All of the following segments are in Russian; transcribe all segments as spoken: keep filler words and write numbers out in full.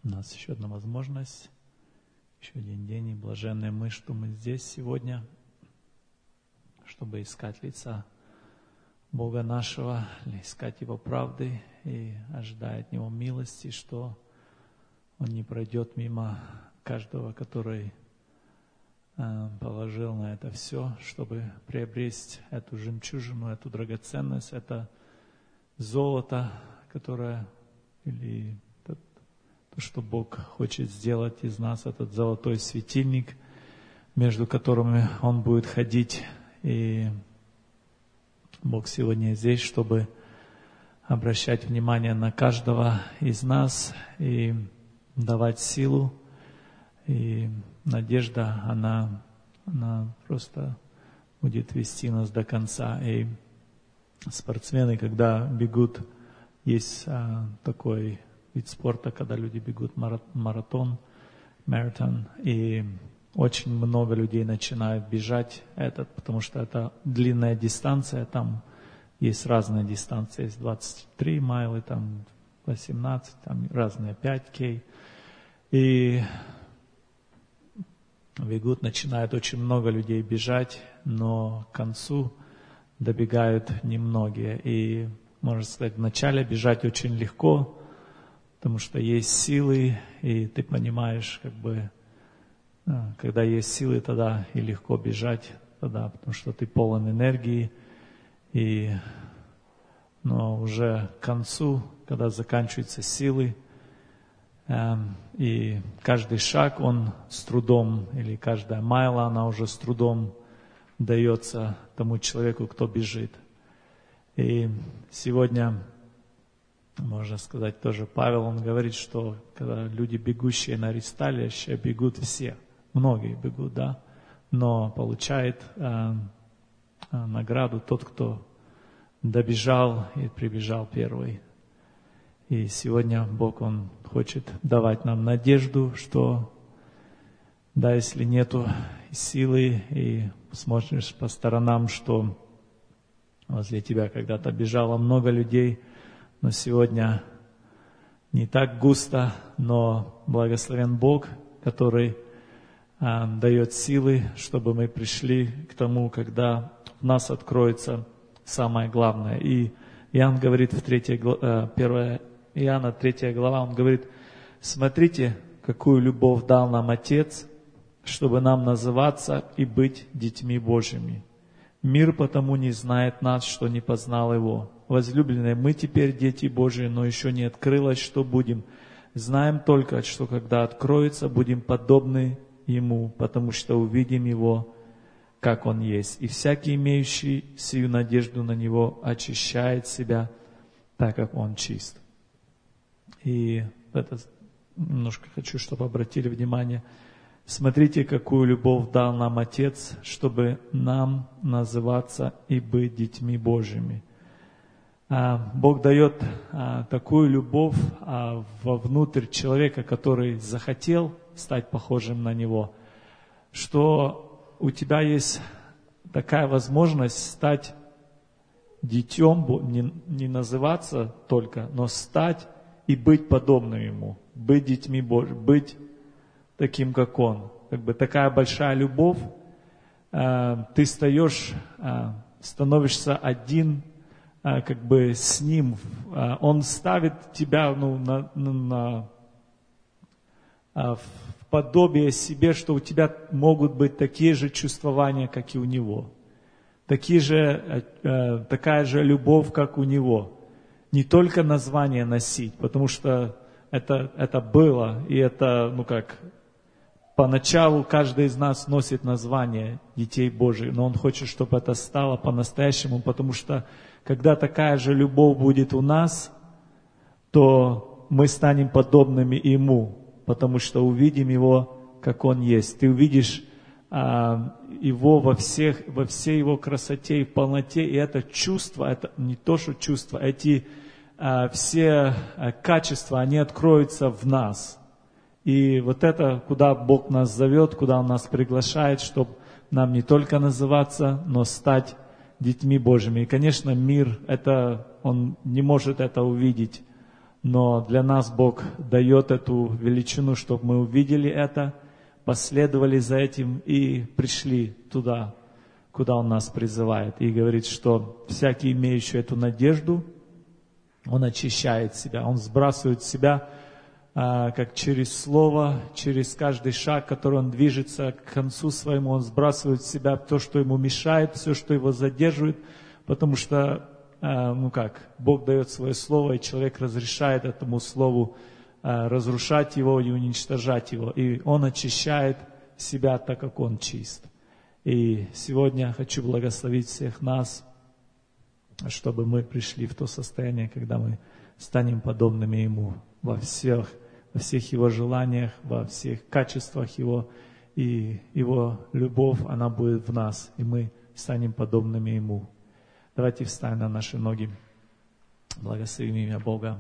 У нас еще одна возможность, еще один день, и блаженные мы, что мы здесь сегодня, чтобы искать лица Бога нашего, искать Его правды и ожидать от Него милости, что Он не пройдет мимо каждого, который э, положил на это все, чтобы приобрести эту жемчужину, эту драгоценность, это золото, которое, или то, то, что Бог хочет сделать из нас, этот золотой светильник, между которыми Он будет ходить. И Бог сегодня здесь, чтобы обращать внимание на каждого из нас и давать силу. И надежда, она, она просто будет вести нас до конца. И спортсмены, когда бегут, есть а, такой вид спорта, когда люди бегут маратон, маратон, и очень много людей начинают бежать этот, потому что это длинная дистанция, там есть разные дистанции, есть двадцать три майлы, там восемнадцать, там разные пять кей. И бегут, начинают очень много людей бежать, но к концу добегают немногие. И, можно сказать, вначале бежать очень легко, потому что есть силы, и ты понимаешь, как бы, когда есть силы, тогда и легко бежать, тогда, потому что ты полон энергии. И, но уже к концу, когда заканчиваются силы, эм, и каждый шаг, он с трудом, или каждая майла, она уже с трудом дается тому человеку, кто бежит. И сегодня, можно сказать, тоже Павел, он говорит, что когда люди, бегущие на ресталище, бегут все. Многие бегут, да, но получает э, э, награду тот, кто добежал и прибежал первый. И сегодня Бог, Он хочет давать нам надежду, что, да, если нету силы, и смотришь по сторонам, что возле тебя когда-то бежало много людей, но сегодня не так густо, но благословен Бог, который дает силы, чтобы мы пришли к тому, когда в нас откроется самое главное. И Иоанн говорит в третьей главе, первая Иоанна третья глава, он говорит: смотрите, какую любовь дал нам Отец, чтобы нам называться и быть детьми Божьими. Мир потому не знает нас, что не познал Его. Возлюбленные, мы теперь дети Божьи, но еще не открылось, что будем. Знаем только, что когда откроется, будем подобны Ему, потому что увидим Его, как Он есть. И всякий, имеющий сию надежду на Него, очищает себя, так как Он чист. И это немножко хочу, чтобы обратили внимание. Смотрите, какую любовь дал нам Отец, чтобы нам называться и быть детьми Божьими. Бог дает такую любовь вовнутрь человека, который захотел стать похожим на Него, что у тебя есть такая возможность стать детем, не, не называться только, но стать и быть подобным Ему, быть детьми Божьими, быть таким, как Он. Как бы такая большая любовь, ты стаешь, становишься один, как бы с Ним. Он ставит тебя, ну, на, на, в подобие себе, что у тебя могут быть такие же чувствования, как и у Него. Такие же, такая же любовь, как у Него. Не только название носить, потому что это, это было, и это, ну как, поначалу каждый из нас носит название детей Божьих, но Он хочет, чтобы это стало по-настоящему, потому что когда такая же любовь будет у нас, то мы станем подобными Ему, потому что увидим Его, как Он есть. Ты увидишь а, Его во, всех, во всей Его красоте и полноте, и это чувство, это не то, что чувство, эти а, все а, качества, они откроются в нас. И вот это, куда Бог нас зовет, куда Он нас приглашает, чтобы нам не только называться, но стать детьми Божьими. И, конечно, мир, это, он не может это увидеть, Но для нас Бог дает эту величину, чтобы мы увидели это, последовали за этим и пришли туда, куда Он нас призывает. И говорит, что всякий, имеющий эту надежду, он очищает себя, он сбрасывает себя, а, как через слово, через каждый шаг, который он движется к концу своему, он сбрасывает с себя то, что ему мешает, все, что его задерживает, потому что, а, ну как, Бог дает свое слово, и человек разрешает этому слову а, разрушать его и уничтожать его, и он очищает себя так, как он чист. И сегодня я хочу благословить всех нас, чтобы мы пришли в то состояние, когда мы станем подобными Ему во всех, во всех Его желаниях, во всех качествах Его, и Его любовь, она будет в нас, и мы станем подобными Ему. Давайте встанем на наши ноги, благословим имя Бога.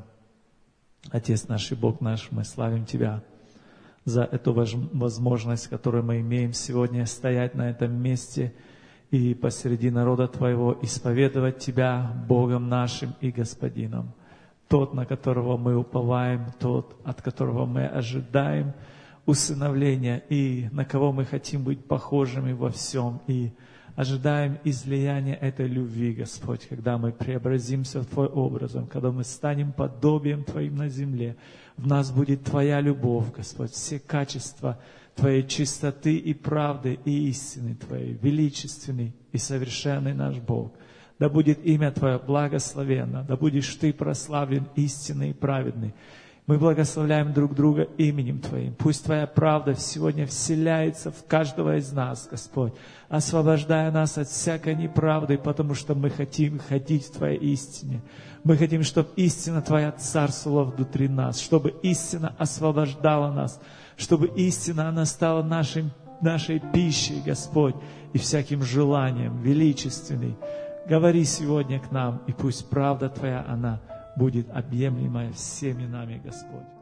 Отец наш и Бог наш, мы славим Тебя за эту возможность, которую мы имеем сегодня стоять на этом месте и посреди народа Твоего исповедовать Тебя Богом нашим и Господином. Тот, на которого мы уповаем, тот, от которого мы ожидаем усыновления, и на кого мы хотим быть похожими во всем, и ожидаем излияния этой любви, Господь, когда мы преобразимся в Твой образом, когда мы станем подобием Твоим на земле. В нас будет Твоя любовь, Господь, все качества Твоей чистоты и правды и истины Твоей, величественный и совершенный наш Бог. Да будет имя Твое благословенно, да будешь Ты прославлен истинный и праведный. Мы благословляем друг друга именем Твоим. Пусть Твоя правда сегодня вселяется в каждого из нас, Господь, освобождая нас от всякой неправды, потому что мы хотим ходить в Твоей истине. Мы хотим, чтобы истина Твоя царствовала внутри нас, чтобы истина освобождала нас, чтобы истина, она стала нашим, нашей пищей, Господь, и всяким желанием величественной. Говори сегодня к нам, и пусть правда Твоя, она будет объемлемая всеми нами, Господь.